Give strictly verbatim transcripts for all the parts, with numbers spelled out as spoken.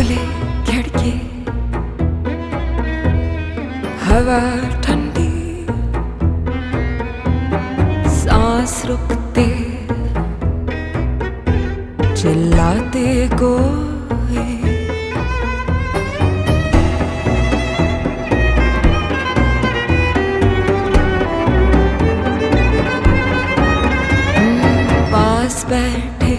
खुली खिड़की, हवा ठंडी, सांस रुकते, चिल्लाते कोई, पास बैठे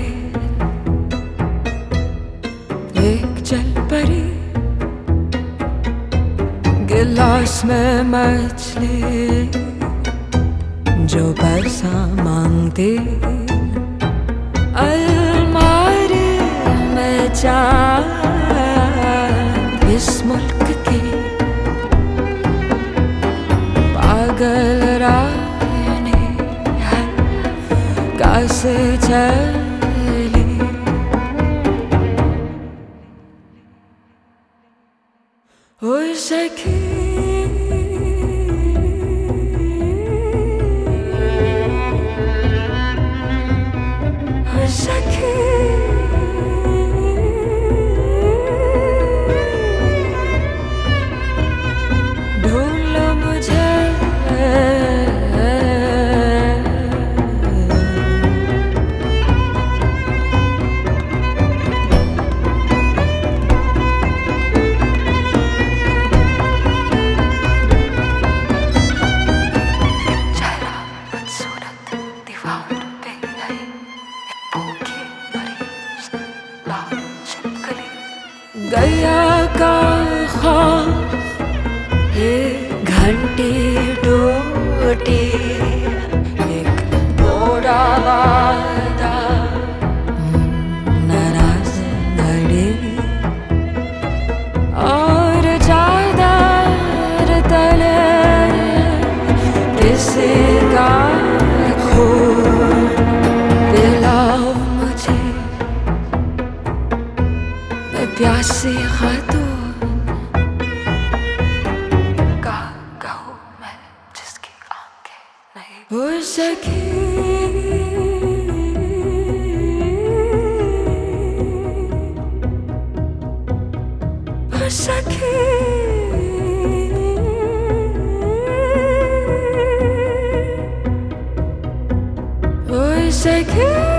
एक जल परी, गिलास में मछली जो पैसा मांगती, अलमारी में चांद इस मुल्क की पागल रानी कैसे चली। ओ सखी ओ सखी ढूंढ लो मुझे, गैया का ख्वाब एक घंटी टूटी, एक बूढ़ा वादा नाराज घड़ी, और चादर तले किसी का खून पिलाओ मुझे, मैं प्यासी खातून का कहूँ मैं जिसकी आंखें नहीं हो सकी। हो सकी हो सकी।